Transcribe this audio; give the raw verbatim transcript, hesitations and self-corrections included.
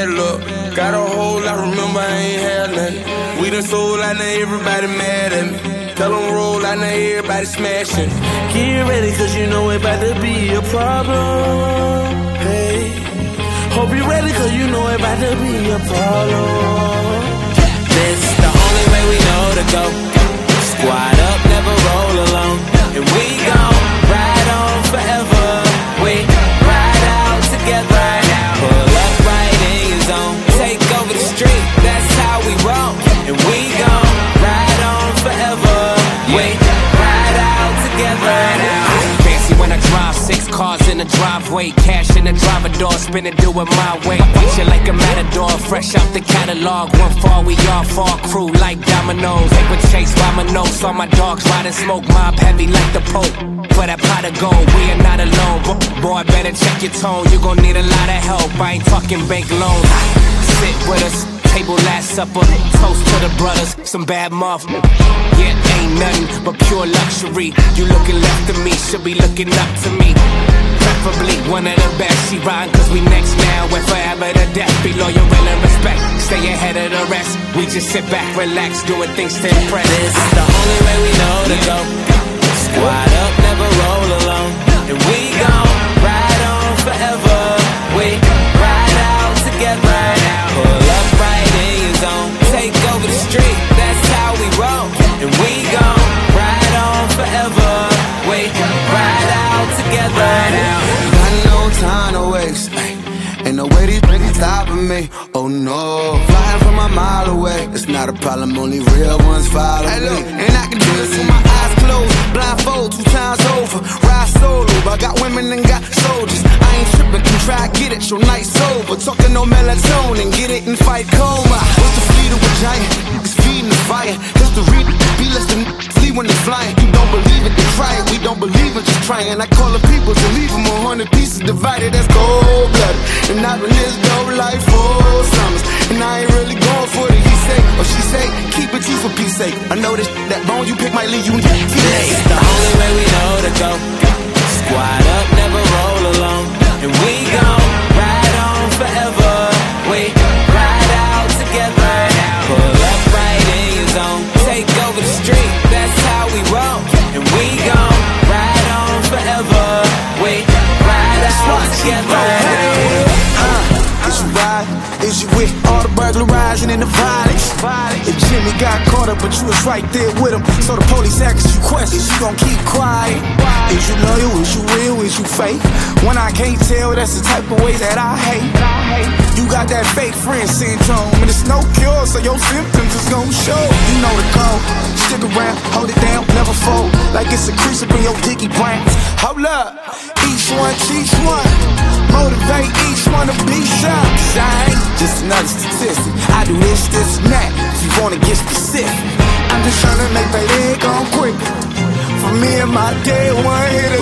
bad luck. Got a hole, I remember I ain't had nothing. We done sold out, now everybody mad at me. Tell them roll out, now everybody smashing. Get ready, cause you know it about to be a problem. Hey, hope you ready, cause you know it about to be a problem. This the only way we know to go. Squad up, never roll alone. And we gon' ride on forever. We ride out together. Pull up right in your zone. Take over the street, that's how we roll. And we gon' ride on forever. We ride out together. Fancy when I drive, six cars in the driveway. Cash in the driver door, spin it, do it my way. Fight you like a matador, fresh out the catalog. One fall, we all fall, crew like dominoes. Paper chase, Ramanos, all my dogs riding smoke. Mob heavy like the Pope. For that pot of gold, we are not alone. Boy, better check your tone, you gon' need a lot of help. I ain't talking bank loans. Sit with us, table last supper. Toast to the brothers, some bad muff. Yeah, ain't nothing but pure luxury. You looking left of me, should be looking up to me. Preferably one of the best. She riding cause we next now and forever to death. Be loyal, real and respect. Stay ahead of the rest. We just sit back, relax, doing things to impress. This is the only way we know to go. Squad up, never roll alone. And we gon' ride on forever. We ride out together. Pull up right in your zone. Take over the street, that's how we roll. And we gon' ride on forever. We ride out together. Got no time to waste. Ain't no way these niggas stopping me. Oh no, flying from a mile away. It's not a problem, only real ones follow hey, look, me. And I can do this with my eyes closed, blindfold two times over. Ride solo, but I got women and got soldiers. I ain't tripping, can try get it, your night sober. Talking no melatonin, get it and fight coma. What's the fleet of a giant? It's feeding the fire. History be less than flee when they're flying. You don't believe it, then try it. We don't believe it, just trying. I call the people to leave them a hundred pieces divided. That's cold blooded. And I've been this dope life for summers. And I ain't really going for the he say or she say. Keep it you for peace sake. I know this that bone you pick might leave you in T A. This the only way we know to go. Squad up, never roll alone. And we gon' ride on forever. We ride out together. Pull up right in your zone. Take over the street, that's how we roll. And we gon' ride on forever. We ride out together. Is you ride? Is you with all the burglarizing and the violence? If Jimmy got caught up, but you was right there with him. So the police asks you questions, you gon' keep quiet. Is you loyal? Is you real? Is you fake? When I can't tell, that's the type of way that I hate. You got that fake friend syndrome, and it's no cure, so your symptoms is gon' show. You know the code. Stick around, hold it down, never fold. Like it's a crease up in your dicky brain. Hold up, each one teach one. Motivate each one to be some. I ain't just another statistic. I do this, this, and that. If you wanna get specific, I'm just tryna make that leg on quick. For me and my day one hit